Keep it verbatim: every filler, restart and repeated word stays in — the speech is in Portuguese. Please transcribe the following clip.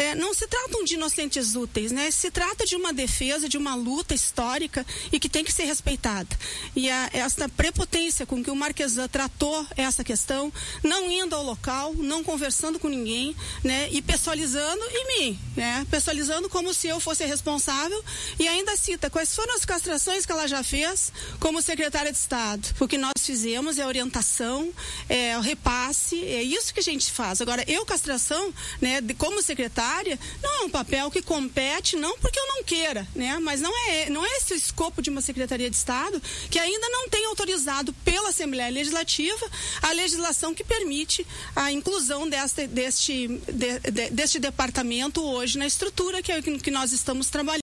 é, não se tratam de inocentes úteis, né? Se trata de uma defesa, de uma luta histórica e que tem que ser respeitada. E a, essa prepotência com que o Marquesan tratou essa questão, não indo ao local, não conversando com ninguém, né? E pessoalizando em mim, né? Pessoalizando como se eu fosse responsável, e ainda cita quais foram as castrações que ela já fez como secretária de Estado. O que nós fizemos é a orientação, é o repasse, é isso que a gente faz. Agora, eu, castração, né, de, como secretária, não é um papel que compete, não porque eu não queira, né? Mas não é, não é esse o escopo de uma Secretaria de Estado que ainda não tem autorizado pela Assembleia Legislativa a legislação que permite a inclusão deste, deste, de, de, deste departamento hoje na estrutura que, que nós estamos trabalhando.